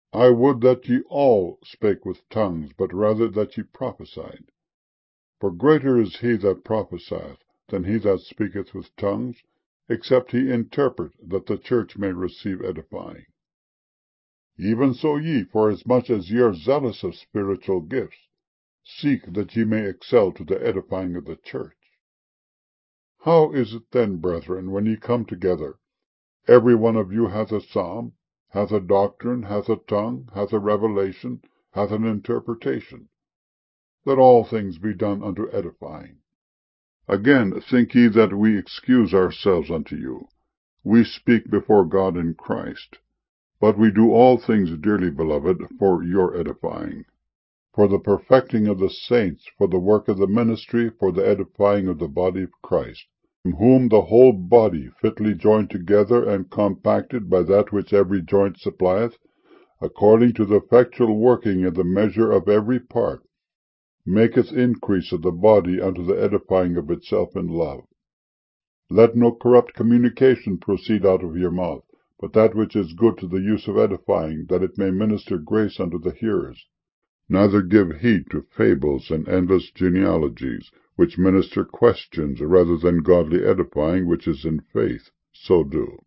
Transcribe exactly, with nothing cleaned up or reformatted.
I would that ye all spake with tongues, but rather that ye prophesied. For greater is he that prophesieth than he that speaketh with tongues, except he interpret, that the church may receive edifying. Even so ye, forasmuch as ye are zealous of spiritual gifts, seek that ye may excel to the edifying of the church. How is it then, brethren, when ye come together, every one of you hath a psalm, hath a doctrine, hath a tongue, hath a revelation, hath an interpretation? Let all things be done unto edifying. Again, think ye that we excuse ourselves unto you? We speak before God in Christ. But we do all things, dearly beloved, for your edifying, for the perfecting of the saints, for the work of the ministry, for the edifying of the body of Christ, in whom the whole body, fitly joined together and compacted by that which every joint supplieth, according to the effectual working in the measure of every part, maketh increase of the body unto the edifying of itself in love. Let no corrupt communication proceed out of your mouth, but that which is good to the use of edifying, that it may minister grace unto the hearers. Neither give heed to fables and endless genealogies, which minister questions rather than godly edifying, which is in faith. So do.